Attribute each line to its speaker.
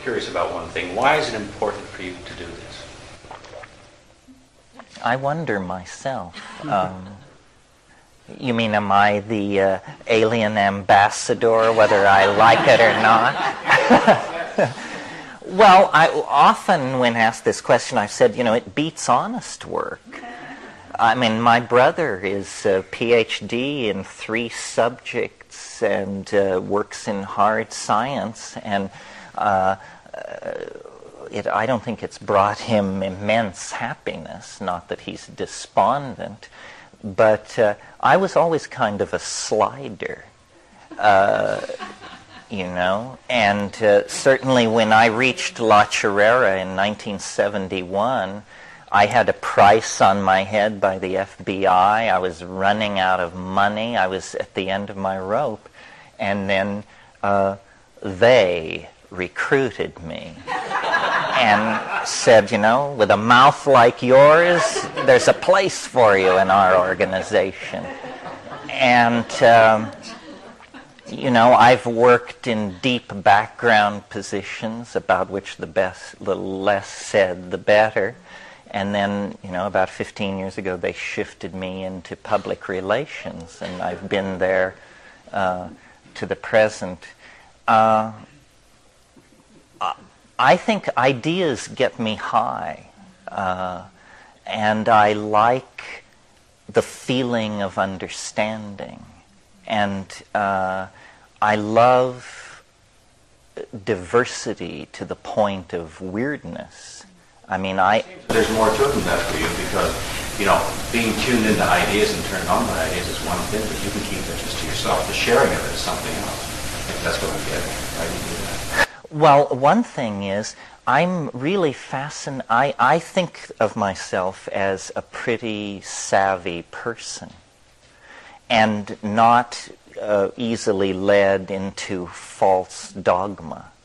Speaker 1: curious about one thing. Why is it important for you to do this?
Speaker 2: I wonder myself. You mean, am I the alien ambassador, whether I like it or not? Well, I often, when asked this question, I've said, it beats honest work. I mean, my brother is a PhD in 3 subjects and works in hard science, and I don't think it's brought him immense happiness, not that he's despondent, but I was always kind of a slider. And certainly when I reached La Chirera in 1971, I had a price on my head by the FBI. I was running out of money. I was at the end of my rope. And then they recruited me and said, with a mouth like yours, there's a place for you in our organization. And I've worked in deep background positions about which the less said, the better. And then, about 15 years ago, they shifted me into public relations, and I've been there to the present. I think ideas get me high, and I like the feeling of understanding. And I love diversity to the point of weirdness. I mean,
Speaker 1: There's more to it than that for you, because, being tuned into ideas and turned on by ideas is one thing, but you can keep that just to yourself. The sharing of it is something else. I think that's what I'm getting at. Why do you do that?
Speaker 2: Well, one thing is, I'm really fascinated. I think of myself as a pretty savvy person, and not easily led into false dogma.